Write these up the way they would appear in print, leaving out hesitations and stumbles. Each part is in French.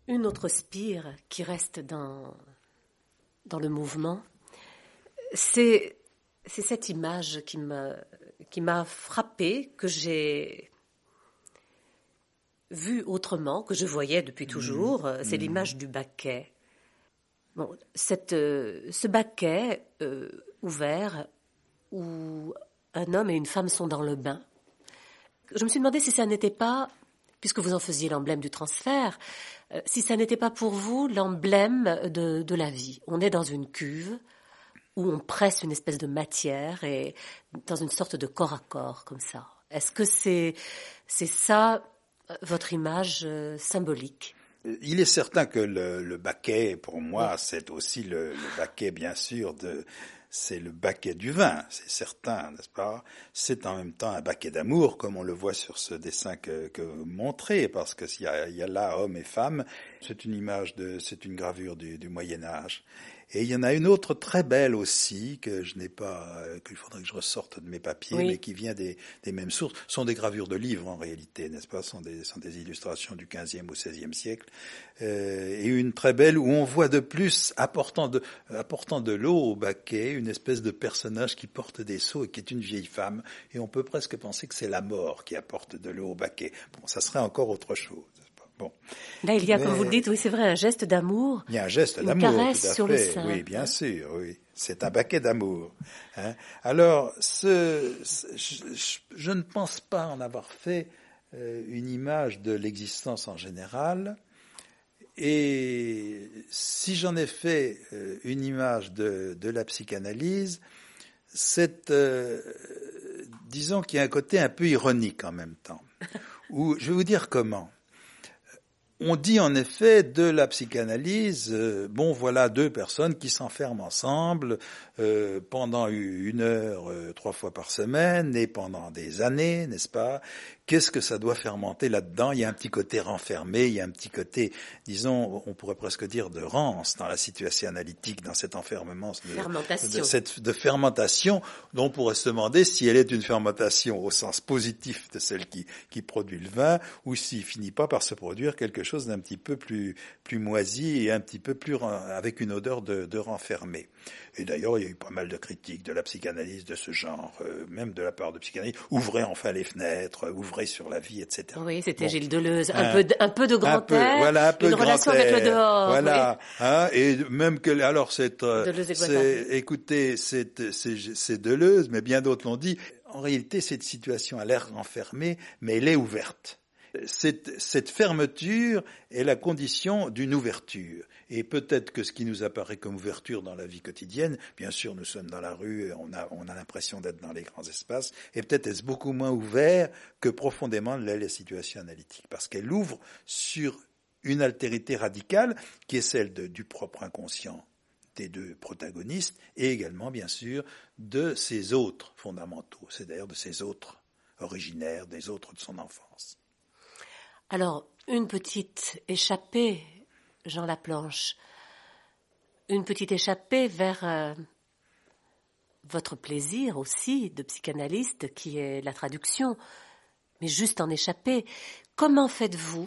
Une autre spire qui reste dans le mouvement, c'est cette image qui m'a frappée, que j'ai vue autrement, que je voyais depuis toujours. C'est l'image du baquet. Bon, ce baquet ouvert où un homme et une femme sont dans le bain. Je me suis demandé si ça n'était pas, puisque vous en faisiez l'emblème du transfert, si ça n'était pas pour vous l'emblème de la vie. On est dans une cuve où on presse une espèce de matière et dans une sorte de corps à corps comme ça. Est-ce que c'est ça votre image symbolique ? Il est certain que le baquet, pour moi, c'est aussi le baquet, bien sûr, c'est le baquet du vin, c'est certain, n'est-ce pas? C'est en même temps un baquet d'amour, comme on le voit sur ce dessin que vous montrez, parce que il y a là hommes et femmes. C'est une gravure du Moyen-Âge. Et il y en a une autre très belle aussi, qu'il faudrait que je ressorte de mes papiers, oui. Mais qui vient des mêmes sources. Ce sont des gravures de livres, en réalité, n'est-ce pas? Ce sont des illustrations du XVe ou XVIe siècle. Et une très belle où on voit de plus, apportant de l'eau au baquet, une espèce de personnage qui porte des seaux et qui est une vieille femme. Et on peut presque penser que c'est la mort qui apporte de l'eau au baquet. Bon, ça serait encore autre chose. Bon. Là, il y a, comme vous le dites, oui, c'est vrai, un geste d'amour. Il y a un geste d'amour, une caresse tout à sur fait. le sein. Oui, bien sûr, oui. C'est un baquet d'amour. Hein. Alors, je ne pense pas en avoir fait une image de l'existence en général. Et si j'en ai fait une image de la psychanalyse, disons qu'il y a un côté un peu ironique en même temps. Où, je vais vous dire comment. On dit en effet de la psychanalyse, voilà 2 personnes qui s'enferment ensemble pendant 1 heure, 3 fois par semaine et pendant des années, n'est-ce pas? Qu'est-ce que ça doit fermenter là-dedans? Il y a un petit côté renfermé, il y a un petit côté, disons, on pourrait presque dire de rance dans la situation analytique, dans cet enfermement de fermentation, dont on pourrait se demander si elle est une fermentation au sens positif de celle qui produit le vin, ou s'il finit pas par se produire quelque chose d'un petit peu plus moisi et un petit peu plus avec une odeur de renfermé. Et d'ailleurs, il y a eu pas mal de critiques de la psychanalyse de ce genre, même de la part de psychanalystes. Ouvrez enfin les fenêtres, ouvrez sur la vie, etc. Oui, c'était Gilles Deleuze. Un peu de grand air, voilà, un peu une grand relation air, avec le dehors. Voilà, oui. Hein, et même que alors écoutez, c'est Deleuze, mais bien d'autres l'ont dit. En réalité, cette situation a l'air renfermée, mais elle est ouverte. Cette fermeture est la condition d'une ouverture. Et peut-être que ce qui nous apparaît comme ouverture dans la vie quotidienne, bien sûr, nous sommes dans la rue, et on a l'impression d'être dans les grands espaces, et peut-être est-ce beaucoup moins ouvert que profondément l'est la situation analytique, parce qu'elle ouvre sur une altérité radicale qui est celle du propre inconscient des 2 protagonistes, et également, bien sûr, de ses autres fondamentaux, c'est-à-dire de ses autres originaires, des autres de son enfance. Alors, une petite échappée, Jean Laplanche, une petite échappée vers votre plaisir aussi de psychanalyste, qui est la traduction, mais juste en échappée. Comment faites-vous,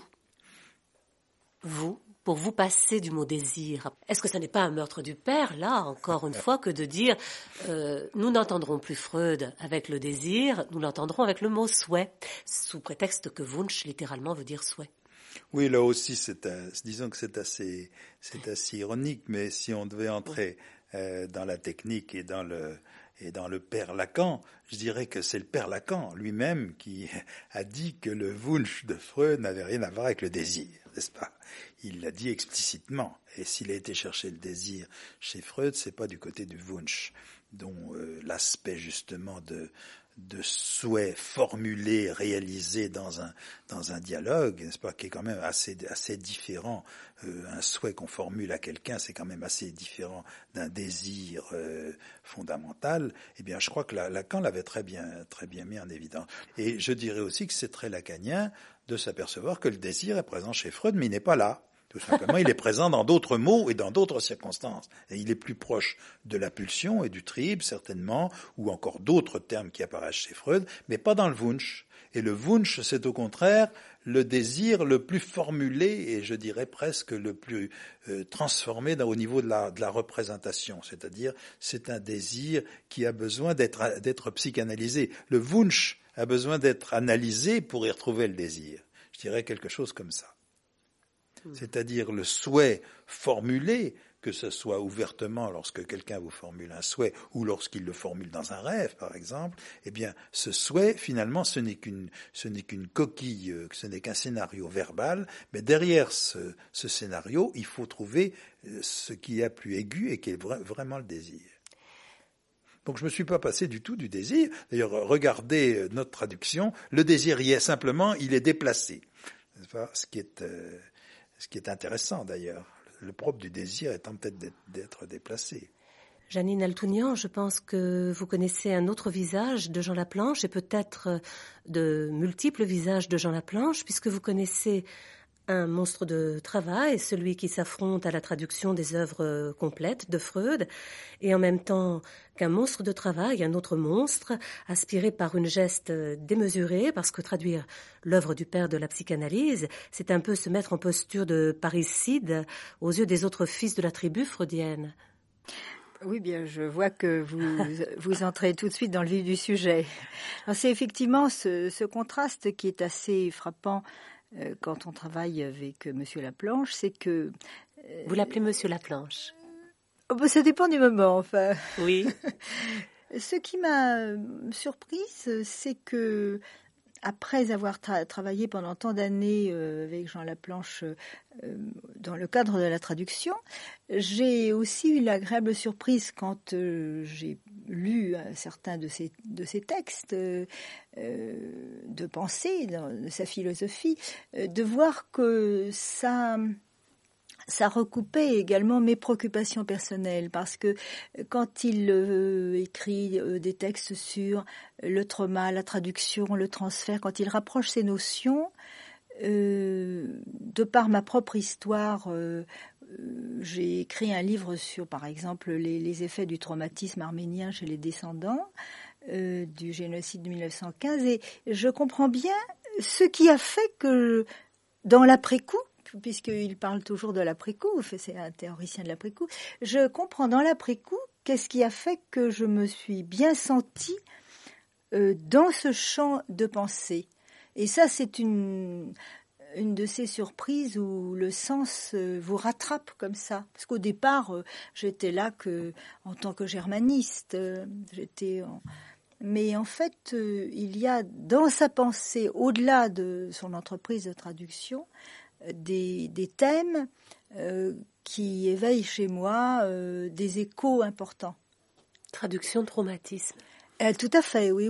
pour vous passer du mot désir? Est-ce que ça n'est pas un meurtre du père, là, encore une fois, que de dire nous n'entendrons plus Freud avec le désir, nous l'entendrons avec le mot souhait, sous prétexte que Wunsch, littéralement, veut dire souhait. Oui, là aussi, disons que c'est assez ironique, mais si on devait entrer dans la technique et dans le père Lacan, je dirais que c'est le père Lacan lui-même qui a dit que le Wunsch de Freud n'avait rien à voir avec le désir, n'est-ce pas? Il l'a dit explicitement. Et s'il a été chercher le désir chez Freud, c'est pas du côté du Wunsch, dont l'aspect justement de souhait formulé, réalisé dans un dialogue, n'est-ce pas, qui est quand même assez différent. Un souhait qu'on formule à quelqu'un, c'est quand même assez différent d'un désir fondamental. Eh bien, je crois que Lacan l'avait très bien mis en évidence. Et je dirais aussi que c'est très lacanien de s'apercevoir que le désir est présent chez Freud, mais il n'est pas là. Tout simplement, il est présent dans d'autres mots et dans d'autres circonstances. Et il est plus proche de la pulsion et du trieb, certainement, ou encore d'autres termes qui apparaissent chez Freud, mais pas dans le Wunsch. Et le Wunsch, c'est au contraire le désir le plus formulé et je dirais presque le plus transformé au niveau de la représentation. C'est-à-dire, c'est un désir qui a besoin d'être psychanalysé. Le Wunsch a besoin d'être analysé pour y retrouver le désir. Je dirais quelque chose comme ça. C'est-à-dire le souhait formulé, que ce soit ouvertement lorsque quelqu'un vous formule un souhait ou lorsqu'il le formule dans un rêve, par exemple, eh bien, ce souhait, finalement, ce n'est qu'une coquille, ce n'est qu'un scénario verbal, mais derrière ce scénario, il faut trouver ce qui est plus aigu et qui est vraiment le désir. Donc je me suis pas passé du tout du désir. D'ailleurs, regardez notre traduction, le désir y est simplement, il est déplacé. N'est-ce pas ? Ce qui est intéressant d'ailleurs. Le propre du désir étant peut-être d'être déplacé. Jeannine Altounian, je pense que vous connaissez un autre visage de Jean Laplanche et peut-être de multiples visages de Jean Laplanche, puisque vous connaissez un monstre de travail, celui qui s'affronte à la traduction des œuvres complètes de Freud, et en même temps qu'un monstre de travail, un autre monstre, aspiré par une geste démesurée, parce que traduire l'œuvre du père de la psychanalyse, c'est un peu se mettre en posture de parricide aux yeux des autres fils de la tribu freudienne. Oui, bien, je vois que vous entrez tout de suite dans le vif du sujet. Alors, c'est effectivement ce contraste qui est assez frappant quand on travaille avec Monsieur Laplanche, c'est que... Vous l'appelez Monsieur Laplanche ? Ça dépend du moment, enfin. Oui. Ce qui m'a surprise, c'est que après avoir travaillé pendant tant d'années avec Jean Laplanche dans le cadre de la traduction, j'ai aussi eu l'agréable surprise quand j'ai lu certains de ses textes de pensée, de sa philosophie, de voir que ça recoupait également mes préoccupations personnelles, parce que quand il écrit des textes sur le trauma, la traduction, le transfert, quand il rapproche ces notions, de par ma propre histoire, j'ai écrit un livre sur, par exemple, les effets du traumatisme arménien chez les descendants du génocide de 1915, et je comprends bien ce qui a fait que, dans l'après-coup, puisqu'il parle toujours de l'après-coup, c'est un théoricien de l'après-coup, je comprends dans l'après-coup qu'est-ce qui a fait que je me suis bien sentie dans ce champ de pensée. Et ça, c'est une de ces surprises où le sens vous rattrape comme ça. Parce qu'au départ, j'étais là en tant que germaniste. Mais en fait, il y a dans sa pensée, au-delà de son entreprise de traduction, des thèmes qui éveillent chez moi des échos importants. Traduction, traumatisme. Tout à fait, oui.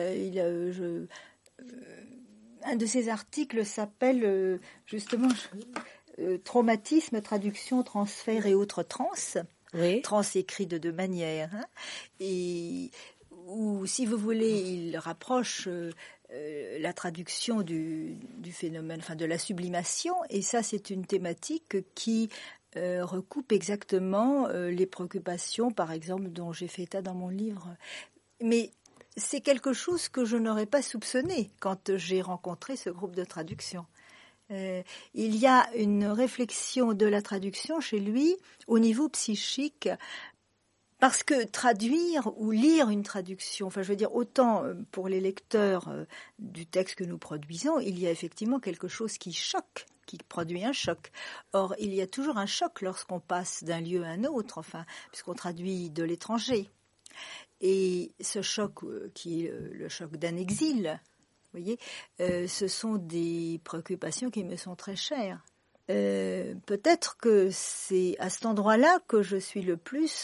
Un de ces articles s'appelle justement Traumatisme, traduction, transfert et autres trans. Oui. Trans écrit de deux manières. Et où, si vous voulez, il rapproche la traduction du phénomène, enfin de la sublimation, et ça c'est une thématique qui recoupe exactement les préoccupations, par exemple, dont j'ai fait état dans mon livre. Mais c'est quelque chose que je n'aurais pas soupçonné quand j'ai rencontré ce groupe de traduction. Il y a une réflexion de la traduction chez lui au niveau psychique. Parce que traduire ou lire une traduction, enfin je veux dire autant pour les lecteurs du texte que nous produisons, il y a effectivement quelque chose qui choque, qui produit un choc. Or, il y a toujours un choc lorsqu'on passe d'un lieu à un autre, enfin, puisqu'on traduit de l'étranger. Et ce choc, qui est le choc d'un exil, vous voyez, ce sont des préoccupations qui me sont très chères. Peut-être que c'est à cet endroit-là que je suis le plus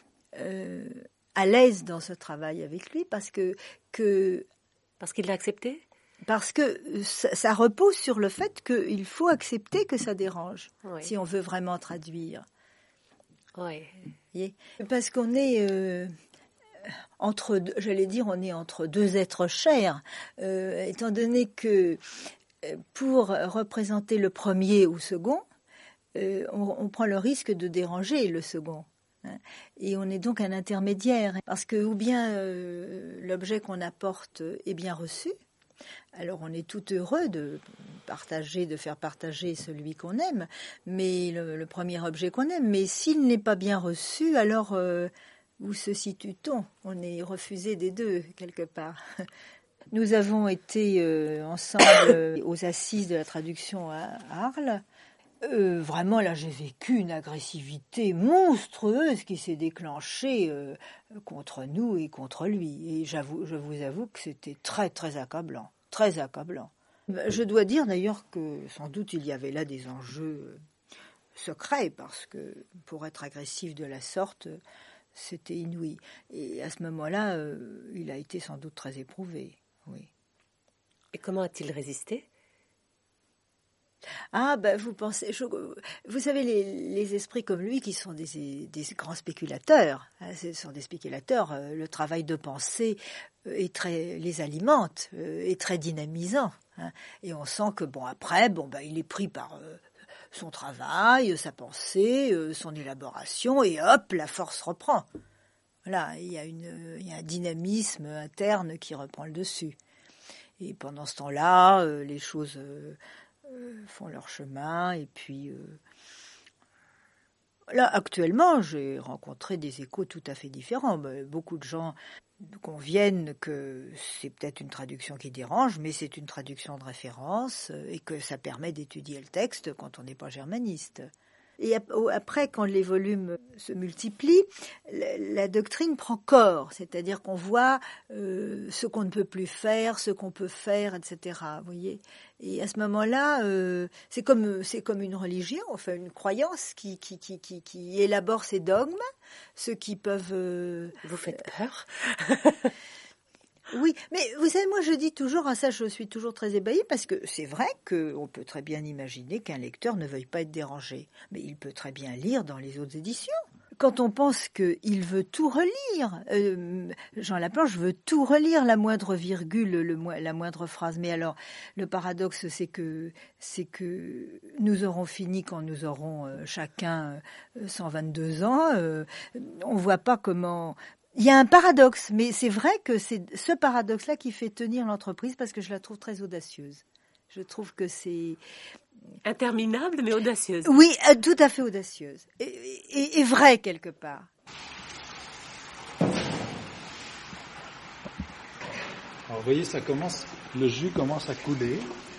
à l'aise dans ce travail avec lui, parce qu'il l'a accepté. Parce que ça repose sur le fait qu'il faut accepter que ça dérange, oui, si on veut vraiment traduire. Oui. Parce qu'on est on est entre deux êtres chers, étant donné que pour représenter le premier ou second, on prend le risque de déranger le second. Et on est donc un intermédiaire, parce que ou bien l'objet qu'on apporte est bien reçu, alors on est tout heureux de faire partager celui qu'on aime, mais le premier objet qu'on aime. Mais s'il n'est pas bien reçu, alors où se situe-t-on ? On est refusé des deux, quelque part. Nous avons été ensemble aux assises de la traduction à Arles. Vraiment, là, j'ai vécu une agressivité monstrueuse qui s'est déclenchée contre nous et contre lui. Et je vous avoue que c'était très, très accablant. Très accablant. Je dois dire d'ailleurs que sans doute il y avait là des enjeux secrets, parce que pour être agressif de la sorte, c'était inouï. Et à ce moment-là, il a été sans doute très éprouvé. Oui. Et comment a-t-il résisté ? Ah, vous savez, les esprits comme lui qui sont des grands spéculateurs, ce sont des spéculateurs, le travail de pensée les alimente, est très dynamisant. Et on sent que, après, il est pris par son travail, sa pensée, son élaboration, et hop, la force reprend. Voilà, il y a un dynamisme interne qui reprend le dessus. Et pendant ce temps-là, les choses font leur chemin, et puis là actuellement j'ai rencontré des échos tout à fait différents. Beaucoup de gens conviennent que c'est peut-être une traduction qui dérange, mais c'est une traduction de référence et que ça permet d'étudier le texte quand on n'est pas germaniste. Et après, quand les volumes se multiplient, la doctrine prend corps, c'est-à-dire qu'on voit ce qu'on ne peut plus faire, ce qu'on peut faire, etc. Vous voyez ? Et à ce moment-là, c'est comme une religion, enfin une croyance qui élabore ses dogmes, ceux qui peuvent... Vous faites peur ? Oui, mais vous savez, moi je dis toujours, ça je suis toujours très ébahie, parce que c'est vrai qu'on peut très bien imaginer qu'un lecteur ne veuille pas être dérangé, mais il peut très bien lire dans les autres éditions. Quand on pense qu'il veut tout relire, Jean Laplanche veut tout relire, la moindre virgule, la moindre phrase. Mais alors, le paradoxe, c'est que nous aurons fini quand nous aurons chacun 122 ans. On voit pas comment... Il y a un paradoxe, mais c'est vrai que c'est ce paradoxe-là qui fait tenir l'entreprise, parce que je la trouve très audacieuse. Je trouve que c'est... Interminable, mais audacieuse. Oui, tout à fait audacieuse. Et vraie, quelque part. Alors, vous voyez, le jus commence à couler.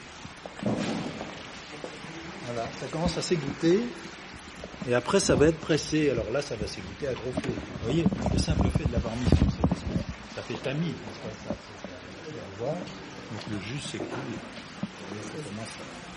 Voilà, ça commence à s'égoutter. Et après, ça va être pressé. Alors là, ça va s'égoutter à gros feu. Vous voyez, le simple fait de l'avoir mis sur ça fait tamis. Ça, on voit. Donc le jus s'écoule. Vous voyez, ça commence à...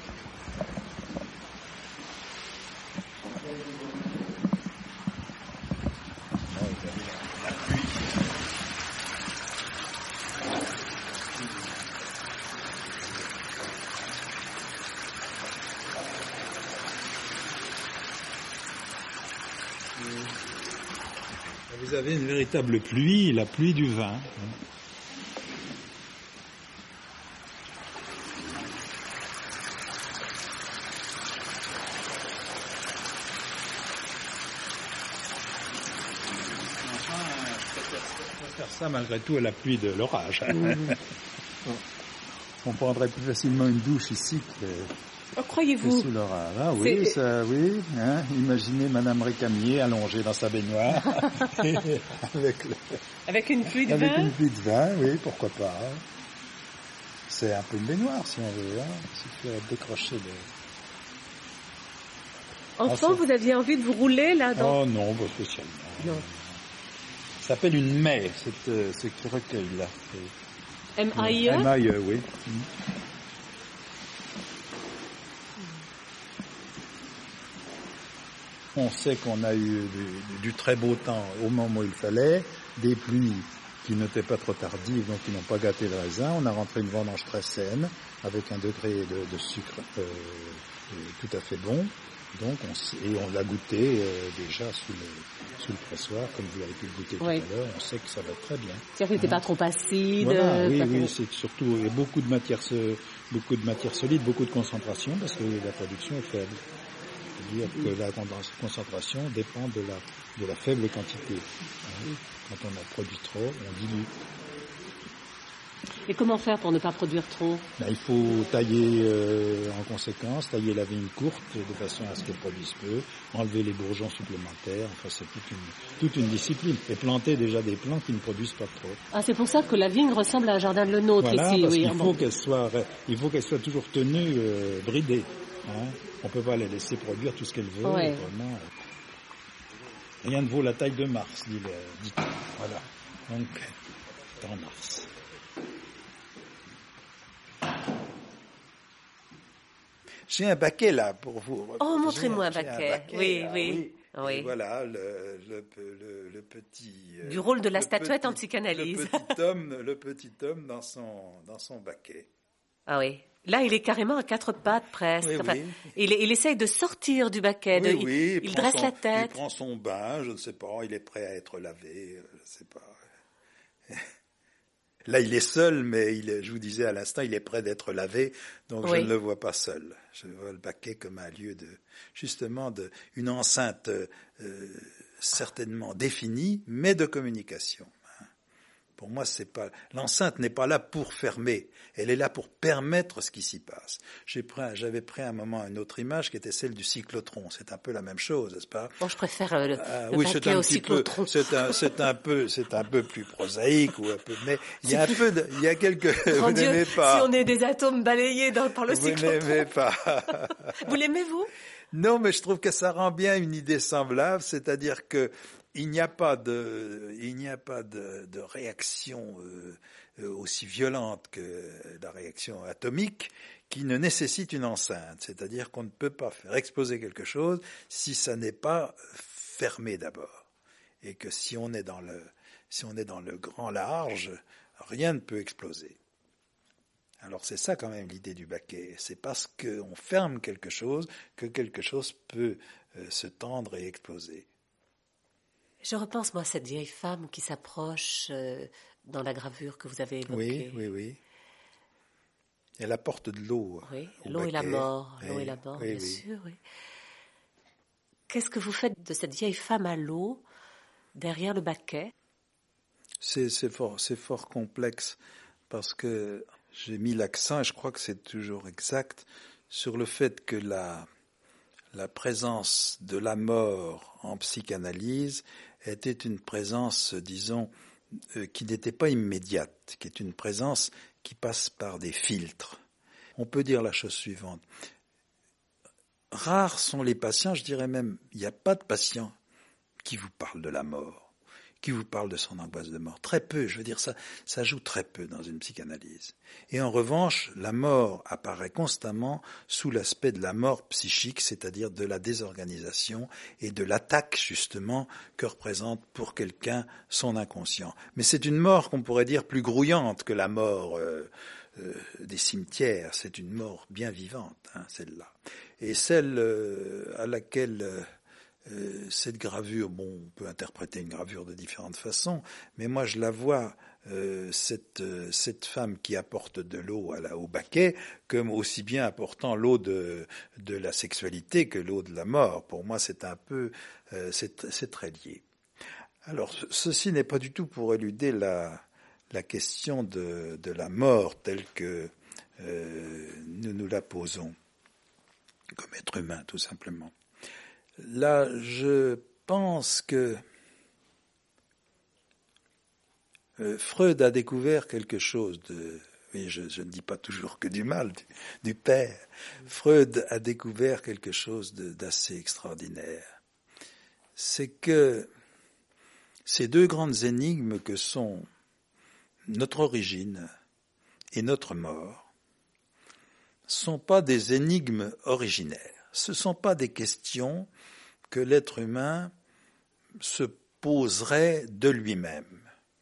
Vous avez une véritable pluie, la pluie du vin. On va faire ça malgré tout à la pluie de l'orage. On prendrait plus facilement une douche ici que croyez-vous sous l'orage. Ah oui, ça, oui. Hein, imaginez Madame Récamier allongée dans sa baignoire avec une pluie de vin. Avec une pluie de vin, oui, pourquoi pas. C'est un peu une baignoire si on veut. Hein. Il suffit de décrocher Enfant, vous aviez envie de vous rouler là dans... Oh non, pas spécialement. Non. Ça s'appelle une maie, ce qui recueille là. M-A-I-E. M-A-I-E, oui. On sait qu'on a eu du très beau temps au moment où il fallait, des pluies qui n'étaient pas trop tardives, donc qui n'ont pas gâté le raisin. On a rentré une vendange très saine, avec un degré de sucre tout à fait bon. Donc on l'a goûté déjà sous le pressoir, comme vous avez pu le goûter tout à l'heure. On sait que ça va très bien. C'est-à-dire qu'il n'était pas trop acide. Voilà, oui, c'est surtout il y a beaucoup de matière solide, beaucoup de concentration, parce que la production est faible. C'est-à-dire que la concentration dépend de la faible quantité. Hein. Quand on en produit trop, on dilue. Et comment faire pour ne pas produire trop? Il faut tailler en conséquence, tailler la vigne courte de façon à ce qu'elle produise peu, enlever les bourgeons supplémentaires, enfin c'est toute une discipline. Et planter déjà des plants qui ne produisent pas trop. Ah, c'est pour ça que la vigne ressemble à un jardin de le nôtre voilà, ici. Parce oui, il faut qu'elle soit toujours tenue, bridée. Hein. On peut pas la laisser produire tout ce qu'elle veut. Ouais. Vraiment. Rien ne vaut la taille de Mars, dit-on. Voilà. Donc, en Mars. J'ai un baquet là pour vous. Oh, montrez-moi un baquet. Oui. Et voilà le petit. Du rôle de la statuette en psychanalyse. Le petit homme dans son baquet. Ah oui. Là, il est carrément à quatre pattes presque. Oui, enfin, oui. Il essaye de sortir du baquet. Il dresse la tête. Il prend son bain, je ne sais pas. Il est prêt à être lavé, je ne sais pas. Là, il est seul, mais je vous disais à l'instant, il est prêt d'être lavé, donc je ne le vois pas seul. Je vois le baquet comme un lieu une enceinte certainement définie, mais de communication. Pour moi, l'enceinte n'est pas là pour fermer, elle est là pour permettre ce qui s'y passe. J'avais pris à un moment une autre image qui était celle du cyclotron. C'est un peu la même chose, n'est-ce pas? Bon, je préfère le baquet au cyclotron. C'est un peu plus prosaïque mais il y a quelques. Vous n'aimez pas. Si on est des atomes balayés par le cyclotron. Vous n'aimez pas. Vous l'aimez, vous? Non, mais je trouve que ça rend bien une idée semblable, c'est-à-dire que il n'y a pas de réaction aussi violente que la réaction atomique qui ne nécessite une enceinte. C'est-à-dire qu'on ne peut pas faire exploser quelque chose si ça n'est pas fermé d'abord. Et que si on est dans le grand large, rien ne peut exploser. Alors c'est ça quand même l'idée du baquet. C'est parce qu'on ferme quelque chose que quelque chose peut se tendre et exploser. Je repense, moi, à cette vieille femme qui s'approche dans la gravure que vous avez évoquée. Oui. Elle apporte de l'eau. Oui, l'eau et la mort. L'eau et la mort, bien sûr. Oui. Qu'est-ce que vous faites de cette vieille femme à l'eau, derrière le baquet? C'est fort complexe, parce que j'ai mis l'accent, et je crois que c'est toujours exact, sur le fait que la présence de la mort en psychanalyse était une présence, disons, qui n'était pas immédiate, qui est une présence qui passe par des filtres. On peut dire la chose suivante. Rares sont les patients, je dirais même, il n'y a pas de patient qui vous parle de la mort, qui vous parle de son angoisse de mort. Très peu, je veux dire, ça joue très peu dans une psychanalyse. Et en revanche, la mort apparaît constamment sous l'aspect de la mort psychique, c'est-à-dire de la désorganisation et de l'attaque, justement, que représente pour quelqu'un son inconscient. Mais c'est une mort qu'on pourrait dire plus grouillante que la mort des cimetières. C'est une mort bien vivante, celle-là. Et celle à laquelle... cette gravure, on peut interpréter une gravure de différentes façons, mais moi je la vois, cette femme qui apporte de l'eau au baquet, comme aussi bien apportant l'eau de la sexualité que l'eau de la mort. Pour moi, c'est un peu, c'est très lié. Alors, ceci n'est pas du tout pour éluder la question de la mort telle que nous la posons, comme être humain, tout simplement. Là, je pense que Freud a découvert quelque chose oui, je ne dis pas toujours que du mal, du père. Freud a découvert quelque chose d'assez extraordinaire. C'est que ces deux grandes énigmes que sont notre origine et notre mort sont pas des énigmes originaires. Ce sont pas des questions que l'être humain se poserait de lui-même.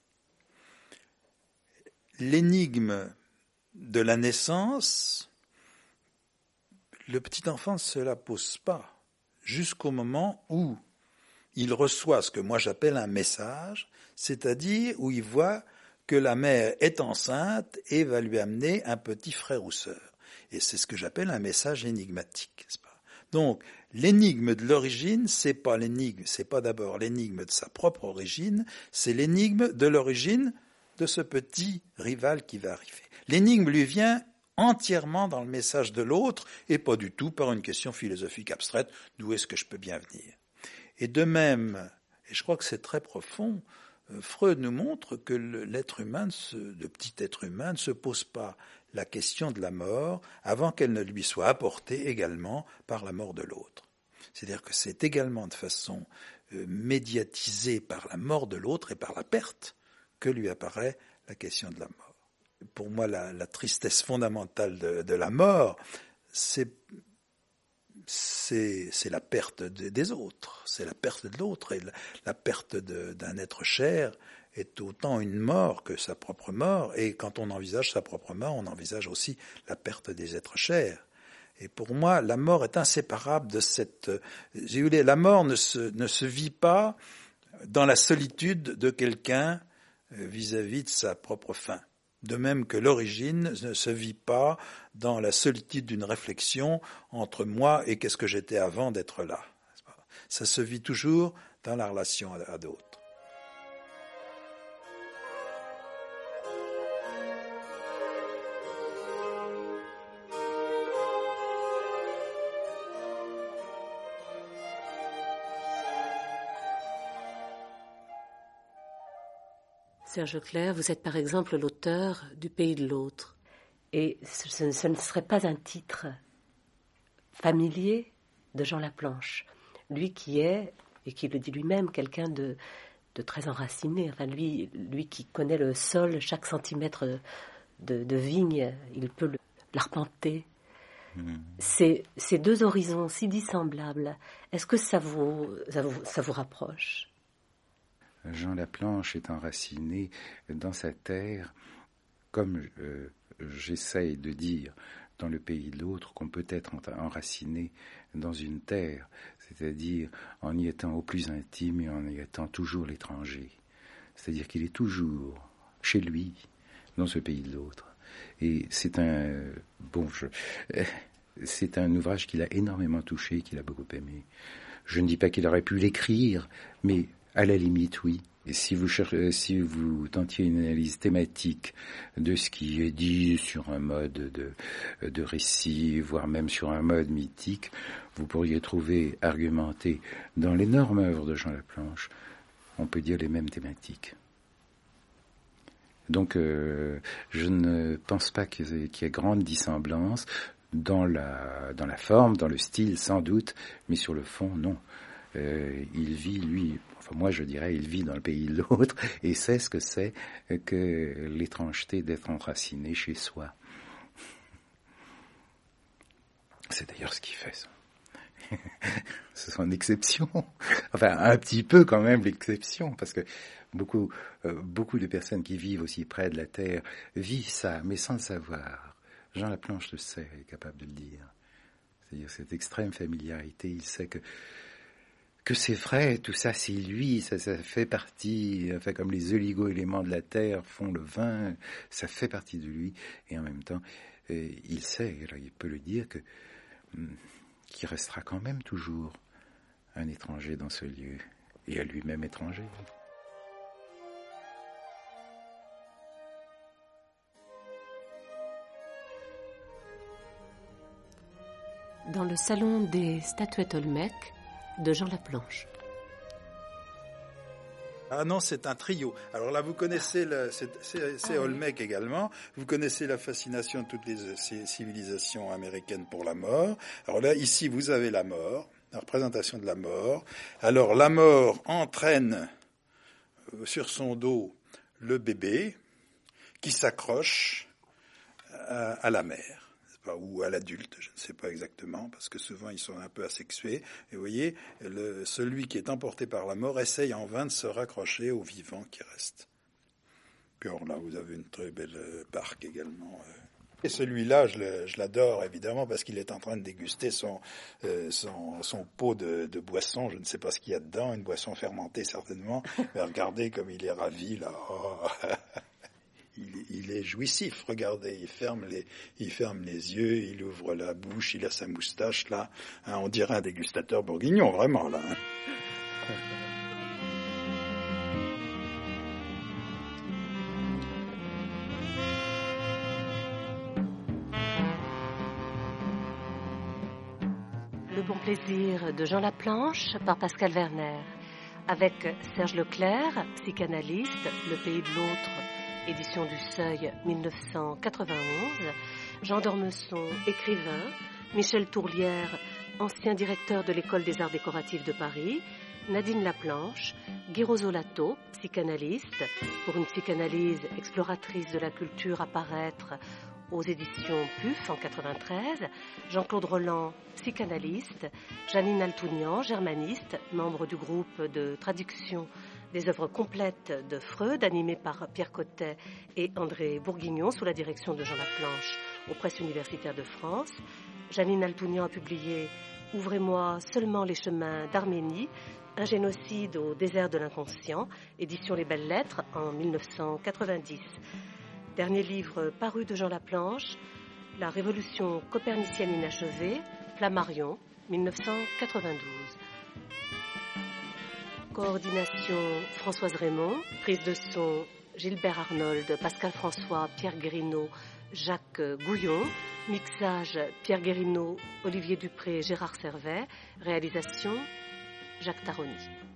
L'énigme de la naissance, le petit enfant ne se la pose pas jusqu'au moment où il reçoit ce que moi j'appelle un message, c'est-à-dire où il voit que la mère est enceinte et va lui amener un petit frère ou sœur. Et c'est ce que j'appelle un message énigmatique, n'est-ce pas ? Donc, l'énigme de l'origine, c'est pas d'abord l'énigme de sa propre origine, c'est l'énigme de l'origine de ce petit rival qui va arriver. L'énigme lui vient entièrement dans le message de l'autre et pas du tout par une question philosophique abstraite, d'où est-ce que je peux bien venir. Et de même, et je crois que c'est très profond, Freud nous montre que l'être humain, le petit être humain, ne se pose pas la question de la mort avant qu'elle ne lui soit apportée également par la mort de l'autre. C'est-à-dire que c'est également de façon médiatisée par la mort de l'autre et par la perte que lui apparaît la question de la mort. Pour moi, la tristesse fondamentale de la mort, c'est la perte des autres, c'est la perte de l'autre, et la perte d'un être cher est autant une mort que sa propre mort, et quand on envisage sa propre mort, on envisage aussi la perte des êtres chers. Et pour moi, la mort est inséparable de cette... La mort ne se vit pas dans la solitude de quelqu'un vis-à-vis de sa propre fin. De même que l'origine ne se vit pas dans la solitude d'une réflexion entre moi et qu'est-ce que j'étais avant d'être là. Ça se vit toujours dans la relation à d'autres. Serge Leclerc, vous êtes par exemple l'auteur du Pays de l'autre. Et ce ne serait pas un titre familier de Jean Laplanche. Lui qui est, et qui le dit lui-même, quelqu'un de très enraciné. Enfin, lui qui connaît le sol, chaque centimètre de vigne, il peut l'arpenter. Ces deux horizons si dissemblables, est-ce que ça vous rapproche ? Jean Laplanche est enraciné dans sa terre, comme j'essaye de dire dans le Pays de l'autre qu'on peut être enraciné dans une terre, c'est-à-dire en y étant au plus intime et en y étant toujours l'étranger. C'est-à-dire qu'il est toujours chez lui, dans ce Pays de l'autre. Et c'est c'est un ouvrage qu'il a énormément touché, qu'il a beaucoup aimé. Je ne dis pas qu'il aurait pu l'écrire, mais à la limite, oui. Et si vous tentiez une analyse thématique de ce qui est dit sur un mode de récit, voire même sur un mode mythique, vous pourriez trouver argumenté dans l'énorme œuvre de Jean Laplanche, on peut dire les mêmes thématiques. Donc, je ne pense pas qu'il y ait grande dissemblance dans la forme, dans le style sans doute, mais sur le fond, non. Il vit, lui, moi je dirais, il vit dans le pays de l'autre et sait ce que c'est que l'étrangeté d'être enraciné chez soi. C'est d'ailleurs ce qu'il fait, ça. C'est son exception. Enfin, un petit peu quand même l'exception, parce que beaucoup de personnes qui vivent aussi près de la terre vivent ça, mais sans le savoir. Jean Laplanche le sait, est capable de le dire. C'est-à-dire cette extrême familiarité, il sait que c'est vrai, tout ça c'est lui, ça fait partie, enfin comme les oligo-éléments de la terre font le vin, ça fait partie de lui, et en même temps, il sait, alors il peut le dire qu'il restera quand même toujours un étranger dans ce lieu, et à lui-même étranger. Dans le salon des statuettes Olmec, de Jean Laplanche. Ah non, c'est un trio. Alors là, vous connaissez, c'est Olmec également, vous connaissez la fascination de toutes ces civilisations américaines pour la mort. Alors là, ici, vous avez la mort, la représentation de la mort. Alors la mort entraîne sur son dos le bébé qui s'accroche à la mère. Ou à l'adulte, je ne sais pas exactement, parce que souvent ils sont un peu asexués. Et vous voyez, celui qui est emporté par la mort essaye en vain de se raccrocher au vivant qui reste. Puis alors là, vous avez une très belle barque également. Et celui-là, je l'adore évidemment, parce qu'il est en train de déguster son pot de boisson. Je ne sais pas ce qu'il y a dedans, une boisson fermentée certainement. Mais regardez comme il est ravi là. Oh. Il il est jouissif. Regardez, il ferme les yeux, il ouvre la bouche, il a sa moustache là. Hein, on dirait un dégustateur bourguignon, vraiment là. Hein. Le bon plaisir de Jean Laplanche par Pascal Werner, avec Serge Leclerc, psychanalyste, Le pays de l'autre, édition du Seuil 1991, Jean d'Ormesson, écrivain, Michel Tourlière, ancien directeur de l'École des Arts Décoratifs de Paris, Nadine Laplanche, Guy Rosolato, psychanalyste, pour une psychanalyse exploratrice de la culture à paraître aux éditions PUF en 93, Jean-Claude Roland, psychanalyste, Janine Altounian, germaniste, membre du groupe de traduction des œuvres complètes de Freud, animé par Pierre Cotet et André Bourguignon, sous la direction de Jean Laplanche aux Presses universitaires de France. Janine Altounian a publié « Ouvrez-moi seulement les chemins d'Arménie », un génocide au désert de l'inconscient, édition Les Belles Lettres en 1990. Dernier livre paru de Jean Laplanche, La révolution copernicienne inachevée, Flammarion, 1992. Coordination Françoise Raymond, prise de son Gilbert Arnold, Pascal François, Pierre Guérinaud, Jacques Gouillon, mixage Pierre Guérinaud, Olivier Dupré, Gérard Servet, réalisation Jacques Taroni.